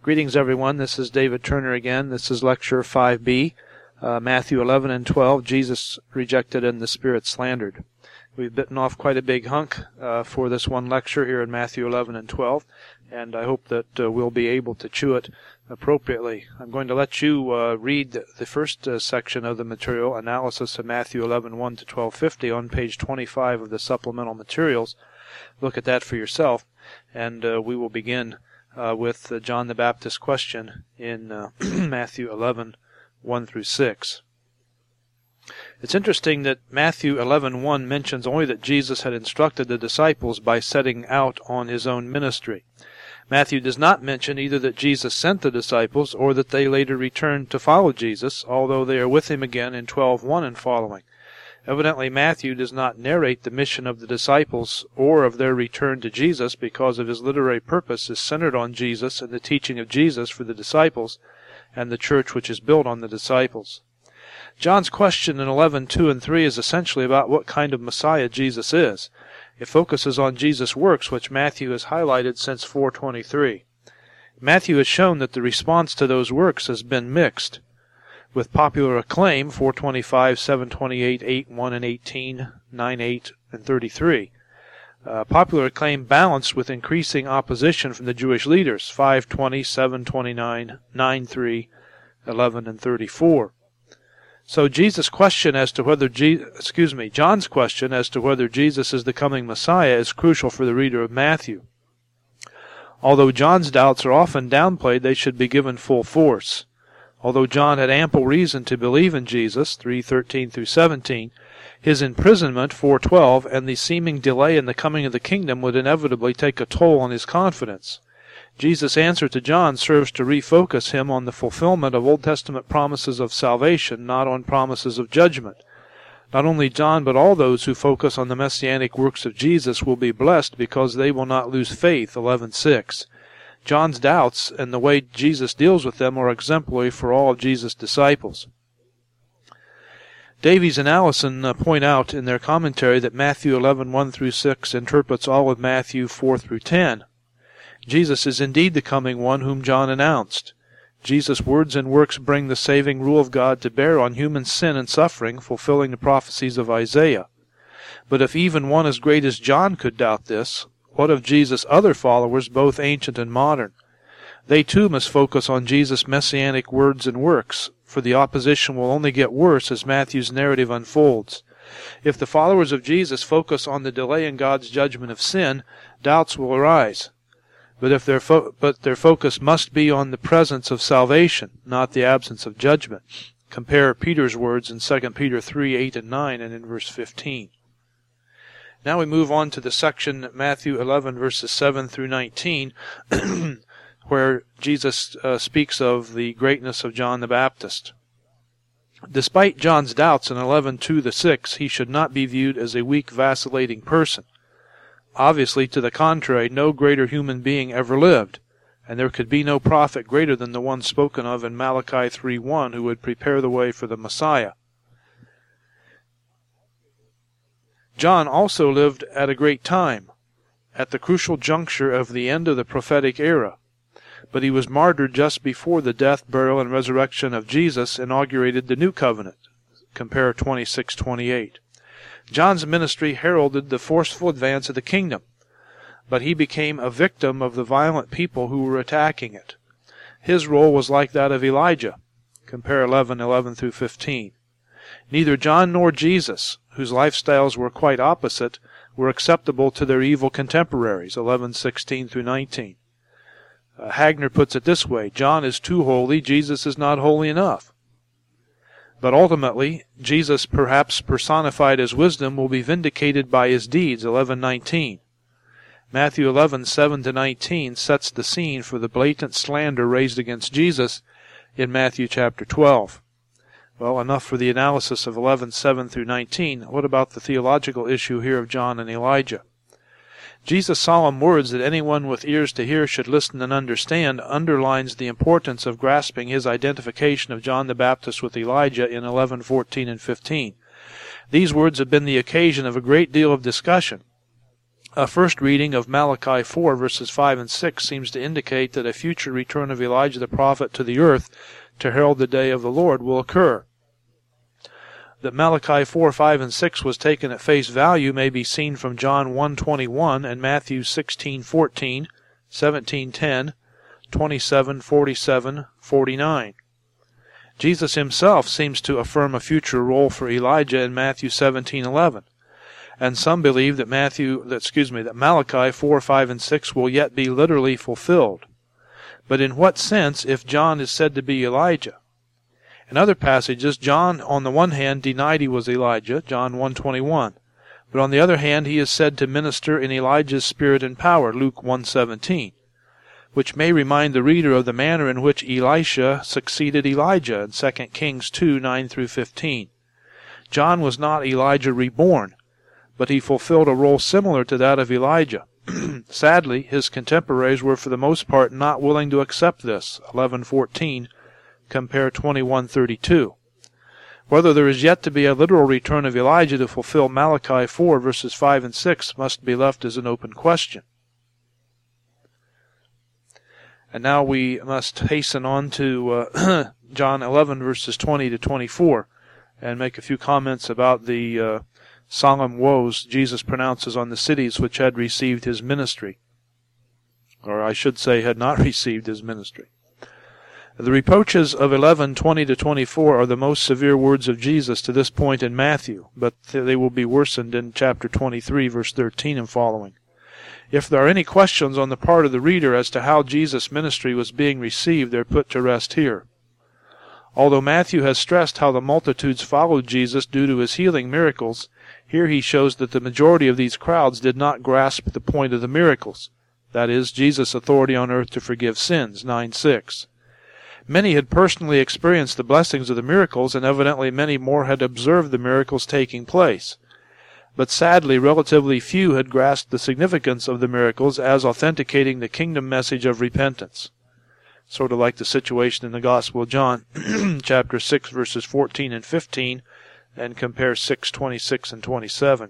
Greetings, everyone. This is David Turner again. This is Lecture 5B, Matthew 11 and 12, Jesus Rejected and the Spirit Slandered. We've bitten off quite a big hunk for this one lecture here in Matthew 11 and 12, and I hope that we'll be able to chew it appropriately. I'm going to let you read the first section of the material, Analysis of Matthew 11, 1 to 12:50, on page 25 of the supplemental materials. Look at that for yourself, and we will begin with John the Baptist's question in Matthew 11, 1 through 6. It's interesting that Matthew 11:1 mentions only that Jesus had instructed the disciples by setting out on his own ministry. Matthew does not mention either that Jesus sent the disciples or that they later returned to follow Jesus, although they are with him again in 12:1 and following. Evidently, Matthew does not narrate the mission of the disciples or of their return to Jesus because of his literary purpose is centered on Jesus and the teaching of Jesus for the disciples and the church which is built on the disciples. John's question in 11:2 and 3 is essentially about what kind of Messiah Jesus is. It focuses on Jesus' works, which Matthew has highlighted since 4:23. Matthew has shown that the response to those works has been mixed. With popular acclaim, 4:25, 7:28, 8:1 and 18, 9:8 and 33. Popular acclaim balanced with increasing opposition from the Jewish leaders, 5:20, 7:29, 9:3, 11 and 34. So John's question as to whether Jesus is the coming Messiah is crucial for the reader of Matthew. Although John's doubts are often downplayed, they should be given full force. Although John had ample reason to believe in Jesus, 3:13 through 17, his imprisonment, 4:12, and the seeming delay in the coming of the kingdom would inevitably take a toll on his confidence. Jesus' answer to John serves to refocus him on the fulfillment of Old Testament promises of salvation, not on promises of judgment. Not only John, but all those who focus on the messianic works of Jesus will be blessed because they will not lose faith, 11:6. John's doubts and the way Jesus deals with them are exemplary for all of Jesus' disciples. Davies and Allison point out in their commentary that Matthew 11, 1 through 6 interprets all of Matthew 4 through 10. Jesus is indeed the coming one whom John announced. Jesus' words and works bring the saving rule of God to bear on human sin and suffering, fulfilling the prophecies of Isaiah. But if even one as great as John could doubt this, what of Jesus' other followers, both ancient and modern? They too must focus on Jesus' messianic words and works, for the opposition will only get worse as Matthew's narrative unfolds. If the followers of Jesus focus on the delay in God's judgment of sin, doubts will arise. But their focus must be on the presence of salvation, not the absence of judgment. Compare Peter's words in 2 Peter 3, 8 and 9, and in verse 15. Now we move on to the section Matthew 11, verses 7 through 19, where Jesus speaks of the greatness of John the Baptist. Despite John's doubts in 11:2-6, he should not be viewed as a weak, vacillating person. Obviously, to the contrary, no greater human being ever lived, and there could be no prophet greater than the one spoken of in Malachi 3:1 who would prepare the way for the Messiah. John also lived at a great time, at the crucial juncture of the end of the prophetic era, but he was martyred just before the death, burial, and resurrection of Jesus inaugurated the new covenant. Compare 26:28. John's ministry heralded the forceful advance of the kingdom, but he became a victim of the violent people who were attacking it. His role was like that of Elijah. Compare 11:11 through 15. Neither John nor Jesus, whose lifestyles were quite opposite, were acceptable to their evil contemporaries, 11:16 through 19. Hagner puts it this way: John is too holy, Jesus is not holy enough. But ultimately, Jesus, perhaps personified as wisdom, will be vindicated by his deeds, 11:19. Matthew 11, 7-19 sets the scene for the blatant slander raised against Jesus in Matthew chapter 12. Well, enough for the analysis of 11:7 through 19. What about the theological issue here of John and Elijah? Jesus' solemn words that anyone with ears to hear should listen and understand underlines the importance of grasping his identification of John the Baptist with Elijah in 11:14 and 15. These words have been the occasion of a great deal of discussion. A first reading of Malachi 4 verses 5 and 6 seems to indicate that a future return of Elijah the prophet to the earth to herald the day of the Lord will occur. That Malachi 4, 5, and 6 was taken at face value may be seen from John 1:21 and Matthew 16:14, 17:10, 27:47, 49. Jesus himself seems to affirm a future role for Elijah in Matthew 17:11. And some believe that Malachi 4, 5, and 6 will yet be literally fulfilled. But in what sense if John is said to be Elijah? In other passages, John on the one hand denied he was Elijah, John 1:21. But on the other hand, he is said to minister in Elijah's spirit and power, Luke 1:17, which may remind the reader of the manner in which Elisha succeeded Elijah in 2 Kings 2, 9 through 15. John was not Elijah reborn, but he fulfilled a role similar to that of Elijah. Sadly, his contemporaries were for the most part not willing to accept this, 11:14, compare 21:32. Whether there is yet to be a literal return of Elijah to fulfill Malachi 4 verses 5 and 6 must be left as an open question. And now we must hasten on to John 11 verses 20 to 24 and make a few comments about the solemn woes Jesus pronounces on the cities which had received his ministry, or I should say had not received his ministry. The reproaches of 11:20 to 24 are the most severe words of Jesus to this point in Matthew, but they will be worsened in chapter 23, verse 13 and following. If there are any questions on the part of the reader as to how Jesus' ministry was being received, they're put to rest here. Although Matthew has stressed how the multitudes followed Jesus due to his healing miracles, here he shows that the majority of these crowds did not grasp the point of the miracles, that is, Jesus' authority on earth to forgive sins, 9:6. Many had personally experienced the blessings of the miracles, and evidently many more had observed the miracles taking place. But sadly, relatively few had grasped the significance of the miracles as authenticating the kingdom message of repentance. Sort of like the situation in the Gospel of John, chapter 6, verses 14 and 15, and compare 6:26 and 27.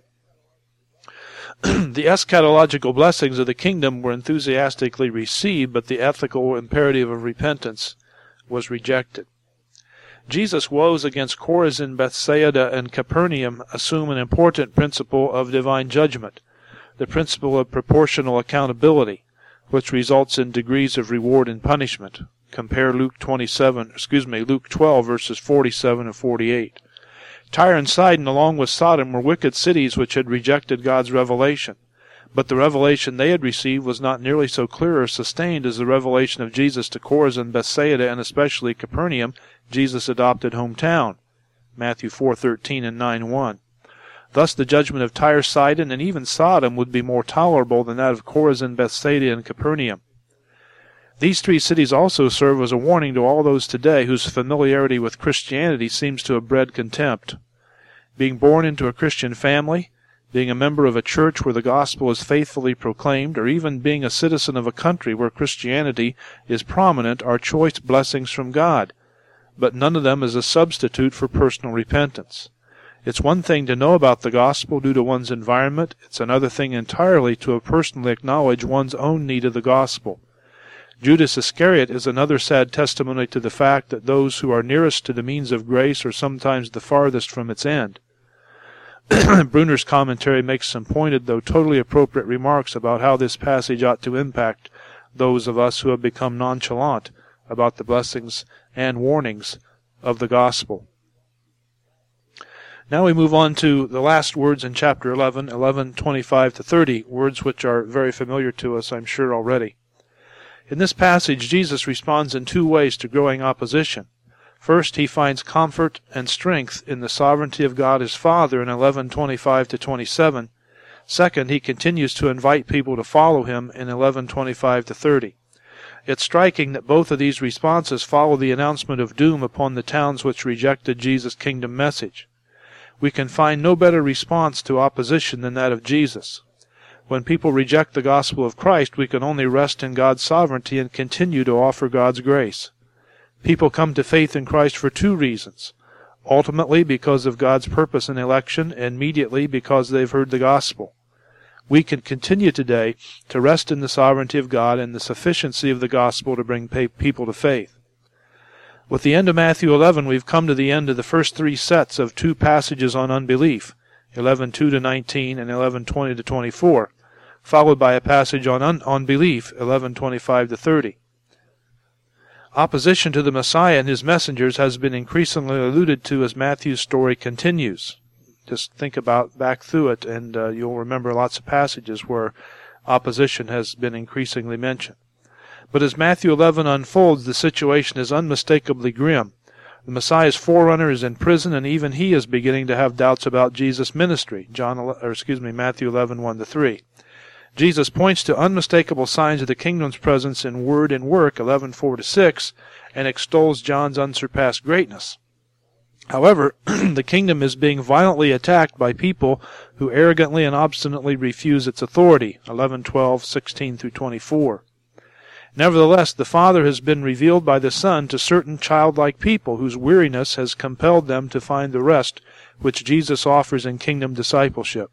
The eschatological blessings of the kingdom were enthusiastically received, but the ethical imperative of repentance was rejected. Jesus' woes against Chorazin, Bethsaida, and Capernaum assume an important principle of divine judgment, the principle of proportional accountability, which results in degrees of reward and punishment. Compare Luke 12 verses 47 and 48. Tyre and Sidon, along with Sodom, were wicked cities which had rejected God's revelation. But the revelation they had received was not nearly so clear or sustained as the revelation of Jesus to Chorazin, Bethsaida, and especially Capernaum, Jesus' adopted hometown, Matthew 4:13 and 9:1. Thus the judgment of Tyre, Sidon, and even Sodom would be more tolerable than that of Chorazin, Bethsaida, and Capernaum. These three cities also serve as a warning to all those today whose familiarity with Christianity seems to have bred contempt. Being born into a Christian family, being a member of a church where the gospel is faithfully proclaimed, or even being a citizen of a country where Christianity is prominent are choice blessings from God, but none of them is a substitute for personal repentance. It's one thing to know about the gospel due to one's environment. It's another thing entirely to have personally acknowledged one's own need of the gospel. Judas Iscariot is another sad testimony to the fact that those who are nearest to the means of grace are sometimes the farthest from its end. Bruner's commentary makes some pointed, though totally appropriate, remarks about how this passage ought to impact those of us who have become nonchalant about the blessings and warnings of the gospel. Now we move on to the last words in chapter 11, 11:25 to 30, words which are very familiar to us, I'm sure, already. In this passage, Jesus responds in two ways to growing opposition. First, he finds comfort and strength in the sovereignty of God his Father in 11:25 to 27. Second, he continues to invite people to follow him in 11:25 to 30. It's striking that both of these responses follow the announcement of doom upon the towns which rejected Jesus' kingdom message. We can find no better response to opposition than that of Jesus. When people reject the gospel of Christ, we can only rest in God's sovereignty and continue to offer God's grace. People come to faith in Christ for two reasons. Ultimately, because of God's purpose in election, and immediately because they've heard the gospel. we can continue today to rest in the sovereignty of God and the sufficiency of the gospel to bring people to faith. With the end of Matthew 11, we've come to the end of the first three sets of two passages on unbelief, 11:2-19 and 11:20-24, followed by a passage on unbelief, 11:25-30. Opposition to the Messiah and his messengers has been increasingly alluded to as Matthew's story continues. Just think back through it, and you'll remember lots of passages where opposition has been increasingly mentioned. But as Matthew 11 unfolds, the situation is unmistakably grim. The Messiah's forerunner is in prison, and even he is beginning to have doubts about Jesus' ministry. Matthew 11:1-3. Jesus points to unmistakable signs of the kingdom's presence in word and work, 11:4-6, and extols John's unsurpassed greatness. However, the kingdom is being violently attacked by people who arrogantly and obstinately refuse its authority, 11:12-16-24. Nevertheless, the Father has been revealed by the Son to certain childlike people whose weariness has compelled them to find the rest which Jesus offers in kingdom discipleship,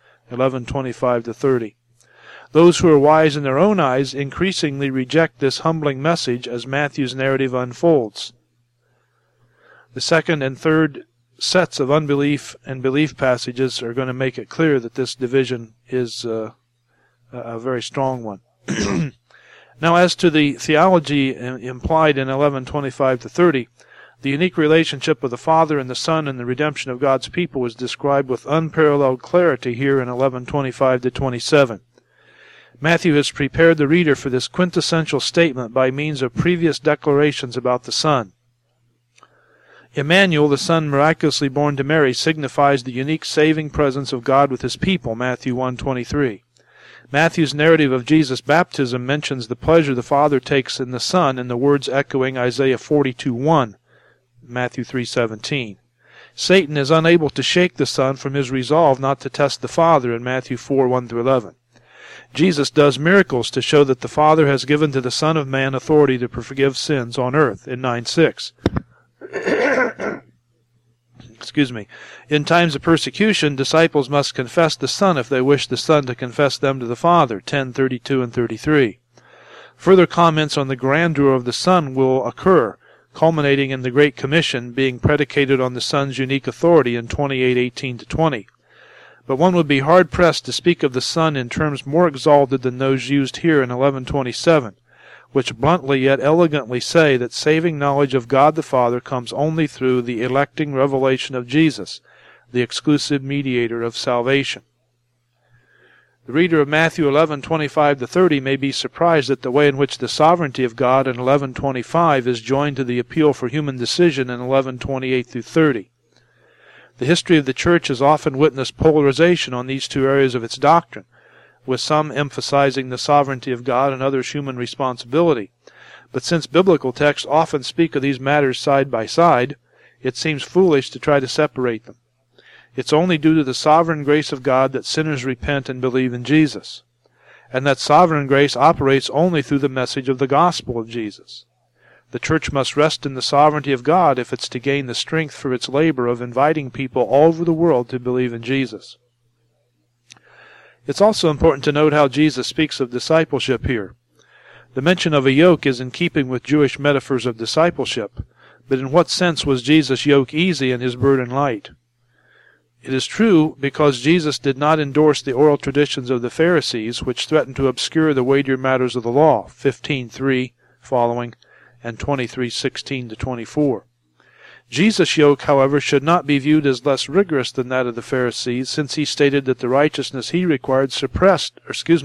11:25-30. Those who are wise in their own eyes increasingly reject this humbling message as Matthew's narrative unfolds. The second and third sets of unbelief and belief passages are going to make it clear that this division is a very strong one. Now, as to the theology implied in 11:25-30, the unique relationship of the Father and the Son in the redemption of God's people is described with unparalleled clarity here in 11:25-27. Matthew has prepared the reader for this quintessential statement by means of previous declarations about the Son. Emmanuel, the Son miraculously born to Mary, signifies the unique saving presence of God with his people, Matthew 1:23. Matthew's narrative of Jesus' baptism mentions the pleasure the Father takes in the Son in the words echoing Isaiah 42:1, Matthew 3:17. Satan is unable to shake the Son from his resolve not to test the Father in Matthew 4:1-11. Jesus does miracles to show that the Father has given to the Son of Man authority to forgive sins on earth in 9:6. In times of persecution, disciples must confess the Son if they wish the Son to confess them to the Father, 10:32 and 33. Further comments on the grandeur of the Son will occur, culminating in the Great Commission being predicated on the Son's unique authority in 28:18-20. But one would be hard-pressed to speak of the Son in terms more exalted than those used here in 11:27, which bluntly yet elegantly say that saving knowledge of God the Father comes only through the electing revelation of Jesus, the exclusive mediator of salvation. The reader of Matthew 11:25-30 may be surprised at the way in which the sovereignty of God in 11:25 is joined to the appeal for human decision in 11:28-30. The history of the Church has often witnessed polarization on these two areas of its doctrine, with some emphasizing the sovereignty of God and others human responsibility. But since biblical texts often speak of these matters side by side, it seems foolish to try to separate them. It's only due to the sovereign grace of God that sinners repent and believe in Jesus, and that sovereign grace operates only through the message of the gospel of Jesus. The Church must rest in the sovereignty of God if it's to gain the strength for its labor of inviting people all over the world to believe in Jesus. It's also important to note how Jesus speaks of discipleship here. The mention of a yoke is in keeping with Jewish metaphors of discipleship, but in what sense was Jesus' yoke easy and his burden light? It is true because Jesus did not endorse the oral traditions of the Pharisees, which threatened to obscure the weightier matters of the law, 15:3 following, and 23:16-24. Jesus' yoke, however, should not be viewed as less rigorous than that of the Pharisees, since he stated that the righteousness he required surpassed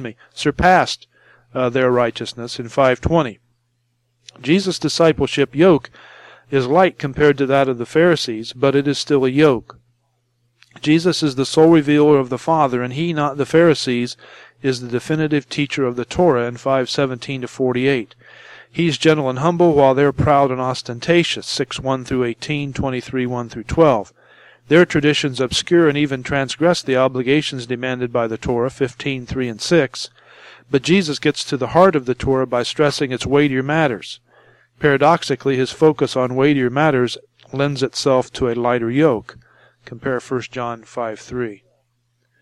their righteousness in 5:20. Jesus' discipleship yoke is light compared to that of the Pharisees, but it is still a yoke. Jesus is the sole revealer of the Father, and he, not the Pharisees, is the definitive teacher of the Torah in 5:17-48. He's gentle and humble, while they're proud and ostentatious, 6:1-18, 23:1-12. Their traditions obscure and even transgress the obligations demanded by the Torah, 15:3 and 6. But Jesus gets to the heart of the Torah by stressing its weightier matters. Paradoxically, his focus on weightier matters lends itself to a lighter yoke. Compare 1 John 5:3.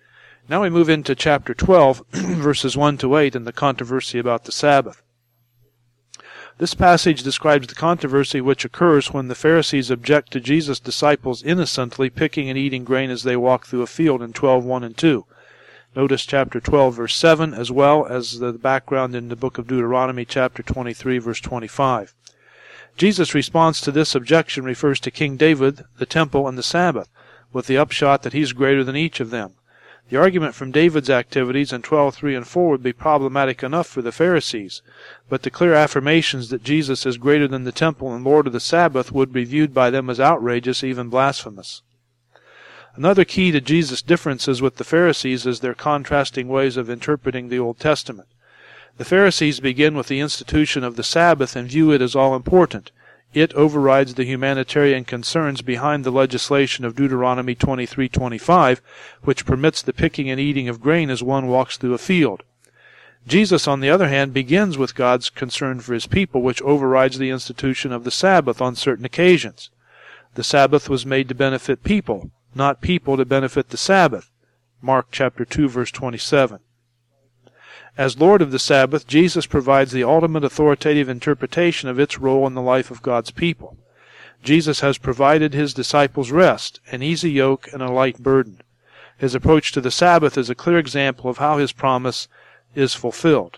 Now we move into chapter 12, verses 1 to 8, and the controversy about the Sabbath. This passage describes the controversy which occurs when the Pharisees object to Jesus' disciples innocently picking and eating grain as they walk through a field in 12:1 and 2. Notice chapter 12, verse 7, as well as the background in the book of Deuteronomy, chapter 23, verse 25. Jesus' response to this objection refers to King David, the temple, and the Sabbath, with the upshot that he's greater than each of them. The argument from David's activities in 12:3 and 4 would be problematic enough for the Pharisees, but the clear affirmations that Jesus is greater than the temple and Lord of the Sabbath would be viewed by them as outrageous, even blasphemous. Another key to Jesus' differences with the Pharisees is their contrasting ways of interpreting the Old Testament. The Pharisees begin with the institution of the Sabbath and view it as all-important. It overrides the humanitarian concerns behind the legislation of Deuteronomy 23:25, which permits the picking and eating of grain as one walks through a field. Jesus, on the other hand, begins with God's concern for his people, which overrides the institution of the Sabbath on certain occasions. The Sabbath was made to benefit people, not people to benefit the Sabbath. Mark chapter 2, verse 27. As Lord of the Sabbath, Jesus provides the ultimate authoritative interpretation of its role in the life of God's people. Jesus has provided his disciples rest, an easy yoke, and a light burden. His approach to the Sabbath is a clear example of how his promise is fulfilled.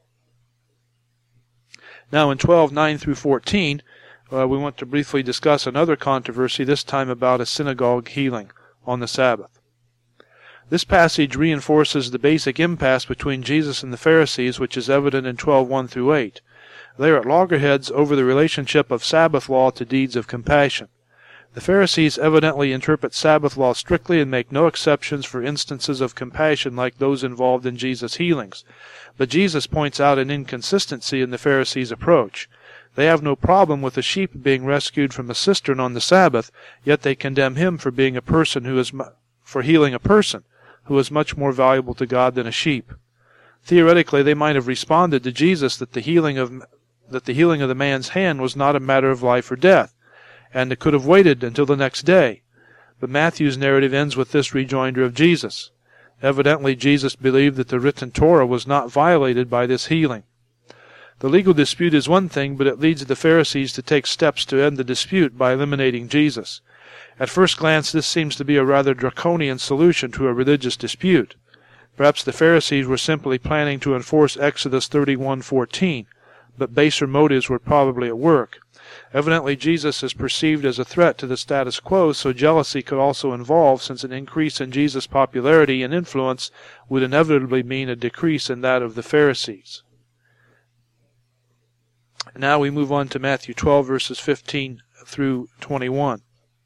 Now in 12:9 through 14, we want to briefly discuss another controversy, this time about a synagogue healing on the Sabbath. This passage reinforces the basic impasse between Jesus and the Pharisees, which is evident in 12:1 through 8. They are at loggerheads over the relationship of Sabbath law to deeds of compassion. The Pharisees evidently interpret Sabbath law strictly and make no exceptions for instances of compassion like those involved in Jesus' healings. But Jesus points out an inconsistency in the Pharisees' approach. They have no problem with a sheep being rescued from a cistern on the Sabbath, yet they condemn him for being for healing a person who is much more valuable to God than a sheep. Theoretically, they might have responded to Jesus that the healing of the man's hand was not a matter of life or death, and it could have waited until the next day. But Matthew's narrative ends with this rejoinder of Jesus. Evidently, Jesus believed that the written Torah was not violated by this healing. The legal dispute is one thing, but it leads the Pharisees to take steps to end the dispute by eliminating Jesus. At first glance, this seems to be a rather draconian solution to a religious dispute. Perhaps the Pharisees were simply planning to enforce Exodus 31:14, but baser motives were probably at work. Evidently, Jesus is perceived as a threat to the status quo, so jealousy could also involve, since an increase in Jesus' popularity and influence would inevitably mean a decrease in that of the Pharisees. Now we move on to Matthew 12, verses 15 through 21.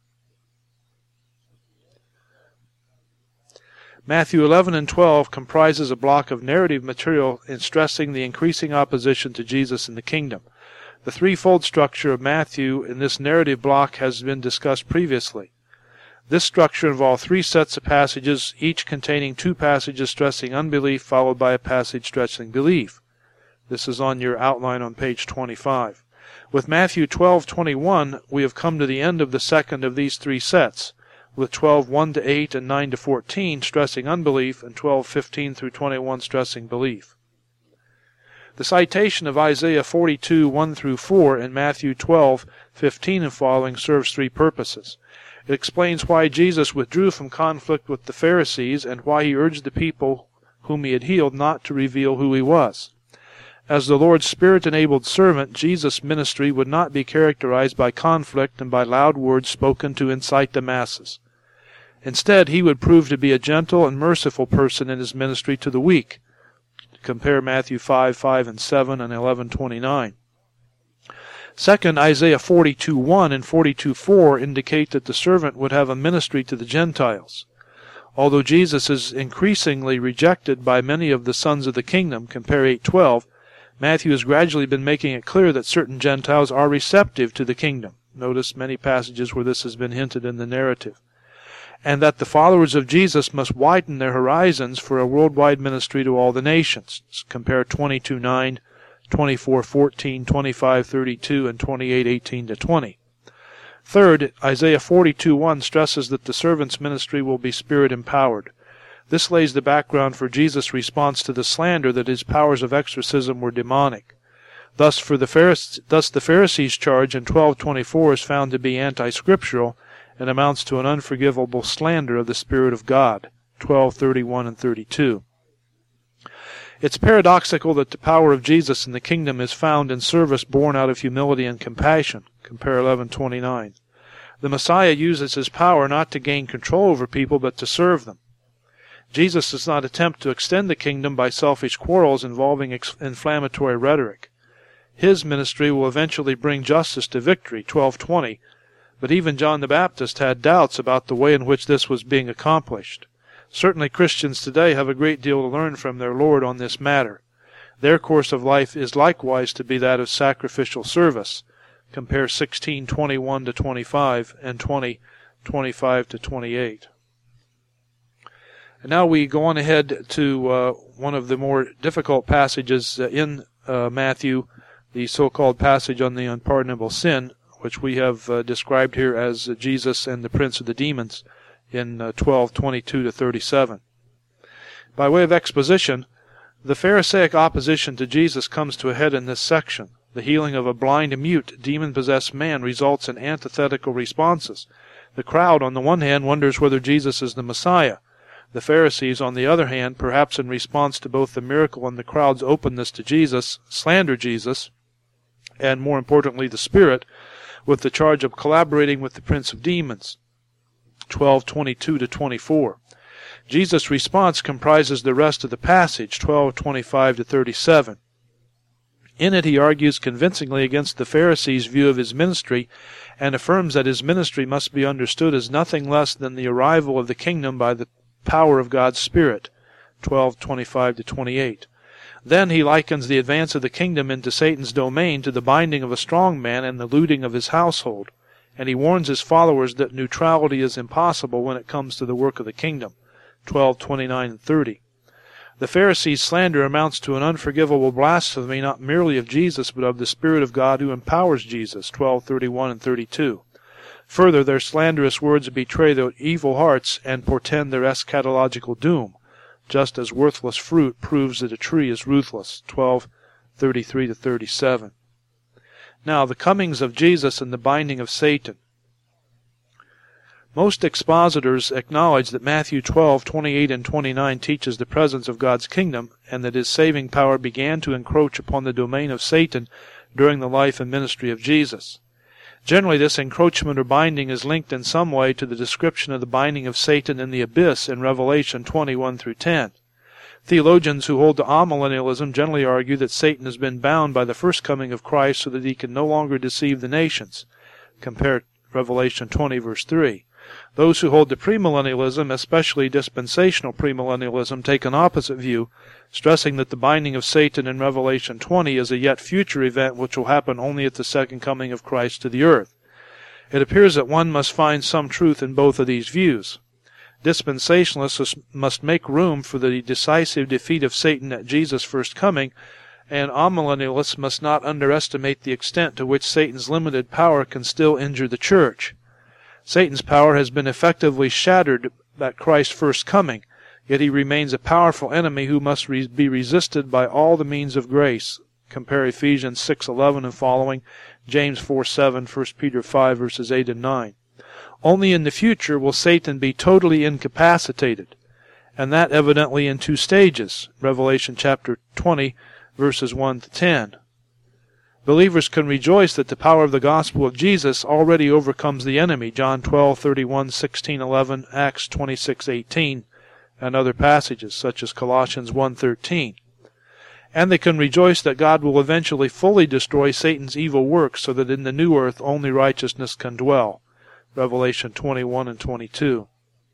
Matthew 11 and 12 comprises a block of narrative material in stressing the increasing opposition to Jesus in the kingdom. The threefold structure of Matthew in this narrative block has been discussed previously. This structure involved three sets of passages, each containing two passages stressing unbelief, followed by a passage stressing belief. This is on your outline on page 25. With Matthew 12:21, we have come to the end of the second of these three sets, with 12:1 to 8 and 9 to 14 stressing unbelief, and 12:15 through 21 stressing belief. The citation of Isaiah 42:1 through 4 and Matthew 12:15 and following serves three purposes. It explains why Jesus withdrew from conflict with the Pharisees and why he urged the people whom he had healed not to reveal who he was. As the Lord's Spirit-enabled servant, Jesus' ministry would not be characterized by conflict and by loud words spoken to incite the masses. Instead, he would prove to be a gentle and merciful person in his ministry to the weak. Compare Matthew 5:5 and 7 and 11:29. Second, Isaiah 42:1 and 42:4 indicate that the servant would have a ministry to the Gentiles. Although Jesus is increasingly rejected by many of the sons of the kingdom, compare 8:12, Matthew has gradually been making it clear that certain Gentiles are receptive to the kingdom. Notice many passages where this has been hinted in the narrative. And that the followers of Jesus must widen their horizons for a worldwide ministry to all the nations. Compare 22:9, 24:14, 25:32, and 28:18 to 20. Third, Isaiah 42:1 stresses that the servant's ministry will be Spirit-empowered. This lays the background for Jesus' response to the slander that his powers of exorcism were demonic. Thus the Pharisees' charge in 12:24 is found to be anti-scriptural and amounts to an unforgivable slander of the Spirit of God, 12:31 and 32. It's paradoxical that the power of Jesus in the kingdom is found in service born out of humility and compassion, compare 11:29. The Messiah uses his power not to gain control over people, but to serve them. Jesus does not attempt to extend the kingdom by selfish quarrels involving inflammatory rhetoric. His ministry will eventually bring justice to victory, 12:20, but even John the Baptist had doubts about the way in which this was being accomplished. Certainly Christians today have a great deal to learn from their Lord on this matter. Their course of life is likewise to be that of sacrificial service. Compare 16:21 to 25 and 20:25 to 28. And now we go on ahead to one of the more difficult passages in Matthew, the so-called passage on the unpardonable sin, which we have described here as Jesus and the prince of the demons in 12:22 to 37. By way of exposition, the Pharisaic opposition to Jesus comes to a head in this section. The healing of a blind and mute, demon-possessed man results in antithetical responses. The crowd, on the one hand, wonders whether Jesus is the Messiah. The Pharisees, on the other hand, perhaps in response to both the miracle and the crowd's openness to Jesus, slander Jesus, and more importantly the Spirit, with the charge of collaborating with the prince of demons. 12:22 to 24. Jesus' response comprises the rest of the passage, 12:25 to 37. In it he argues convincingly against the Pharisees' view of his ministry and affirms that his ministry must be understood as nothing less than the arrival of the kingdom by the power of God's Spirit, 12:25 to 28. Then he likens the advance of the kingdom into Satan's domain to the binding of a strong man and the looting of his household, and he warns his followers that neutrality is impossible when it comes to the work of the kingdom, 12:29 and 30. The Pharisees' slander amounts to an unforgivable blasphemy not merely of Jesus but of the Spirit of God who empowers Jesus, 12:31 and 32. Further, their slanderous words betray their evil hearts and portend their eschatological doom, just as worthless fruit proves that a tree is ruthless, 12:33 to 37. Now, the comings of Jesus and the binding of Satan. Most expositors acknowledge that Matthew 12:28 and 29 teaches the presence of God's kingdom, and that his saving power began to encroach upon the domain of Satan during the life and ministry of Jesus. Generally, this encroachment or binding is linked in some way to the description of the binding of Satan in the abyss in Revelation 20:1 through 10. Theologians who hold to amillennialism generally argue that Satan has been bound by the first coming of Christ so that he can no longer deceive the nations. Compare Revelation 20, verse 3. Those who hold to premillennialism, especially dispensational premillennialism, take an opposite view, stressing that the binding of Satan in Revelation 20 is a yet future event which will happen only at the second coming of Christ to the earth. It appears that one must find some truth in both of these views. Dispensationalists must make room for the decisive defeat of Satan at Jesus' first coming, and amillennialists must not underestimate the extent to which Satan's limited power can still injure the church. Satan's power has been effectively shattered at Christ's first coming, yet he remains a powerful enemy who must be resisted by all the means of grace. Compare Ephesians 6:11 and following, James 4:7, 1 Peter 5, verses 8 and 9. Only in the future will Satan be totally incapacitated, and that evidently in two stages, Revelation chapter 20, verses 1 to 10. Believers can rejoice that the power of the gospel of Jesus already overcomes the enemy, John 12:31, 16:11, Acts 26:18, and other passages such as Colossians 1:13. And they can rejoice that God will eventually fully destroy Satan's evil works so that in the new earth only righteousness can dwell, Revelation 21 and 22.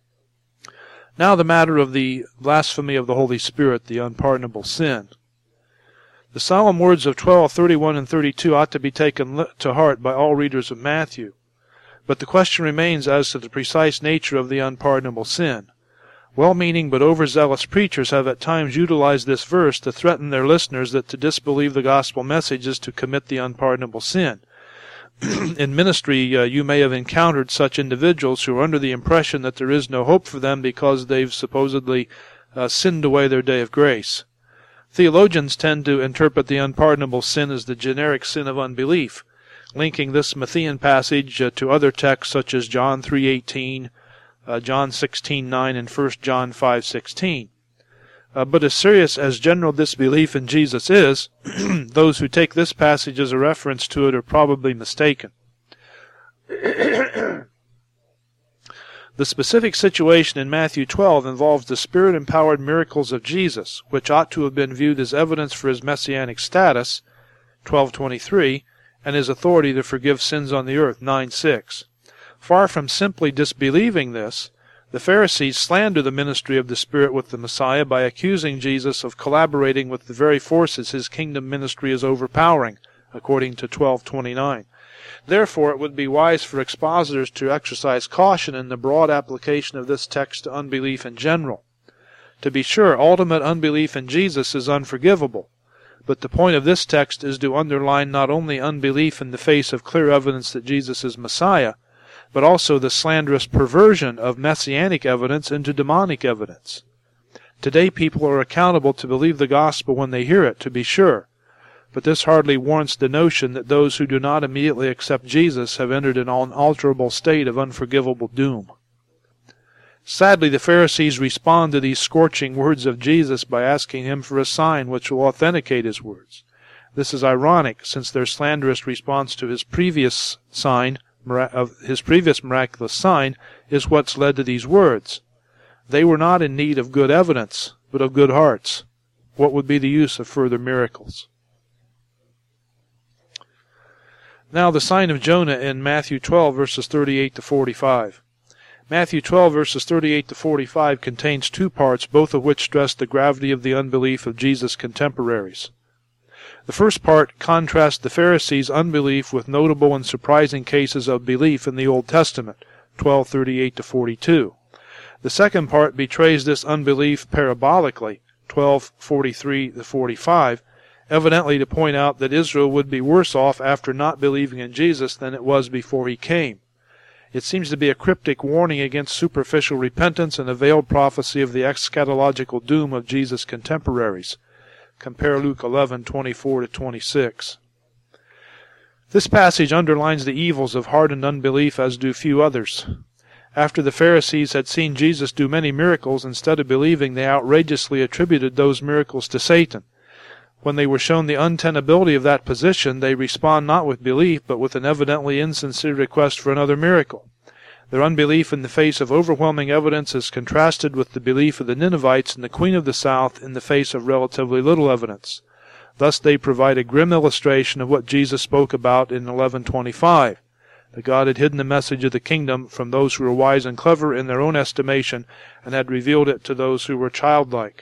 Now the matter of the blasphemy of the Holy Spirit, the unpardonable sin. The solemn words of 12:31 and 32 ought to be taken to heart by all readers of Matthew. But the question remains as to the precise nature of the unpardonable sin. Well-meaning but overzealous preachers have at times utilized this verse to threaten their listeners that to disbelieve the gospel message is to commit the unpardonable sin. In ministry, you may have encountered such individuals who are under the impression that there is no hope for them because they've supposedly sinned away their day of grace. Theologians tend to interpret the unpardonable sin as the generic sin of unbelief, linking this Matthean passage to other texts such as John 3:18, John 16:9, and 1 John 5:16. But as serious as general disbelief in Jesus is, those who take this passage as a reference to it are probably mistaken. The specific situation in Matthew 12 involves the Spirit-empowered miracles of Jesus, which ought to have been viewed as evidence for his messianic status, 12:23, and his authority to forgive sins on the earth, 9:6. Far from simply disbelieving this, the Pharisees slander the ministry of the Spirit with the Messiah by accusing Jesus of collaborating with the very forces his kingdom ministry is overpowering, according to 12:29. Therefore, it would be wise for expositors to exercise caution in the broad application of this text to unbelief in general. To be sure, ultimate unbelief in Jesus is unforgivable, but the point of this text is to underline not only unbelief in the face of clear evidence that Jesus is Messiah, but also the slanderous perversion of messianic evidence into demonic evidence. Today people are accountable to believe the gospel when they hear it, to be sure, but this hardly warrants the notion that those who do not immediately accept Jesus have entered an unalterable state of unforgivable doom. Sadly, the Pharisees respond to these scorching words of Jesus by asking him for a sign which will authenticate his words. This is ironic, since their slanderous response to his previous miraculous sign is what's led to these words. They were not in need of good evidence, but of good hearts. What would be the use of further miracles? Now the sign of Jonah in Matthew 12, verses 38 to 45. Matthew 12, verses 38 to 45 contains two parts, both of which stress the gravity of the unbelief of Jesus' contemporaries. The first part contrasts the Pharisees' unbelief with notable and surprising cases of belief in the Old Testament, 12:38 to 42. The second part betrays this unbelief parabolically, 12:43 to 45, evidently to point out that Israel would be worse off after not believing in Jesus than it was before he came. It seems to be a cryptic warning against superficial repentance and a veiled prophecy of the eschatological doom of Jesus' contemporaries. Compare Luke 11:24 to 26. This passage underlines the evils of hardened unbelief, as do few others. After the Pharisees had seen Jesus do many miracles, instead of believing, they outrageously attributed those miracles to Satan. When they were shown the untenability of that position, they respond not with belief, but with an evidently insincere request for another miracle. Their unbelief in the face of overwhelming evidence is contrasted with the belief of the Ninevites and the Queen of the South in the face of relatively little evidence. Thus they provide a grim illustration of what Jesus spoke about in 11:25, that God had hidden the message of the kingdom from those who were wise and clever in their own estimation, and had revealed it to those who were childlike.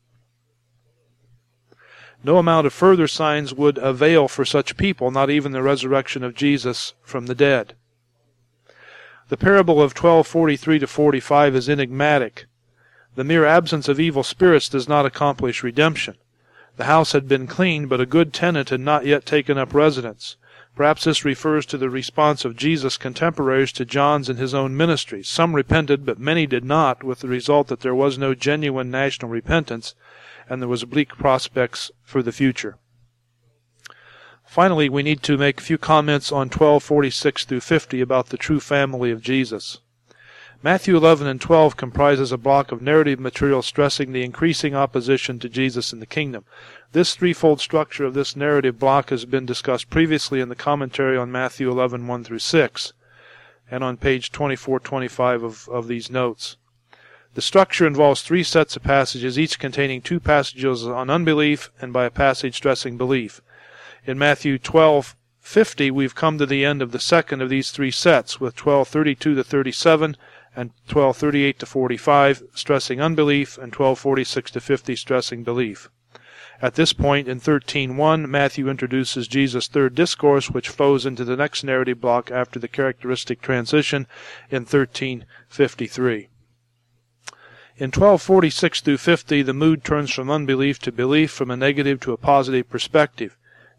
No amount of further signs would avail for such people, not even the resurrection of Jesus from the dead. The parable of 12:43 to 45 is enigmatic. The mere absence of evil spirits does not accomplish redemption. The house had been cleaned, but a good tenant had not yet taken up residence. Perhaps this refers to the response of Jesus' contemporaries to John's and his own ministry. Some repented, but many did not, with the result that there was no genuine national repentance, and there was bleak prospects for the future. Finally, we need to make a few comments on 12:46 through 50 about the true family of Jesus. Matthew 11 and 12 comprises a block of narrative material stressing the increasing opposition to Jesus in the kingdom. This threefold structure of this narrative block has been discussed previously in the commentary on Matthew 11, 1 through 6, and on page 24-25 of these notes. The structure involves three sets of passages, each containing two passages on unbelief and by a passage stressing belief. In Matthew 12:50, we've come to the end of the second of these three sets, with 12:32 to 37 and 12:38 to 45 stressing unbelief, and 12:46 to 50 stressing belief. At this point, in 13:1, Matthew introduces Jesus' third discourse, which flows into the next narrative block after the characteristic transition in 13:53. In 12:46 through 50, the mood turns from unbelief to belief, from a negative to a positive perspective.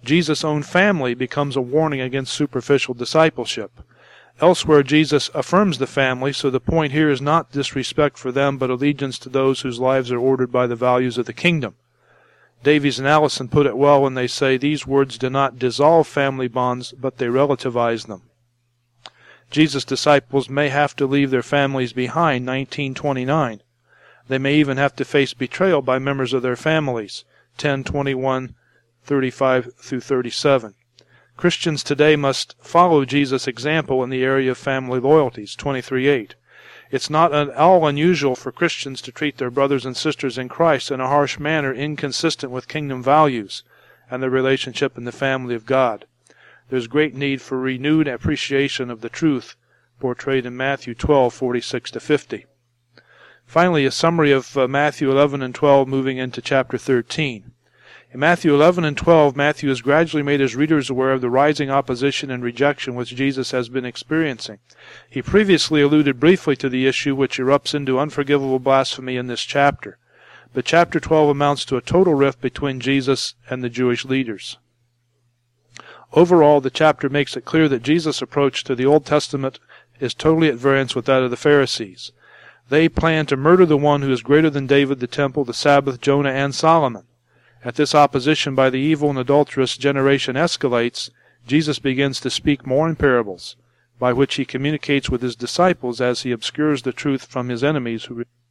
Jesus' own family becomes a warning against superficial discipleship. Elsewhere, Jesus affirms the family, so the point here is not disrespect for them, but allegiance to those whose lives are ordered by the values of the kingdom. Davies and Allison put it well when they say these words do not dissolve family bonds, but they relativize them. Jesus' disciples may have to leave their families behind, 19:29. They may even have to face betrayal by members of their families, 10:21-35-37. Christians today must follow Jesus' example in the area of family loyalties, 23:8. It's not at all unusual for Christians to treat their brothers and sisters in Christ in a harsh manner inconsistent with kingdom values and the relationship in the family of God. There's great need for renewed appreciation of the truth portrayed in Matthew 12:46-50. Finally, a summary of Matthew 11 and 12 moving into chapter 13. In Matthew 11 and 12, Matthew has gradually made his readers aware of the rising opposition and rejection which Jesus has been experiencing. He previously alluded briefly to the issue which erupts into unforgivable blasphemy in this chapter. But chapter 12 amounts to a total rift between Jesus and the Jewish leaders. Overall, the chapter makes it clear that Jesus' approach to the Old Testament is totally at variance with that of the Pharisees. They plan to murder the one who is greater than David, the temple, the Sabbath, Jonah, and Solomon. As this opposition by the evil and adulterous generation escalates, Jesus begins to speak more in parables, by which he communicates with his disciples as he obscures the truth from his enemies who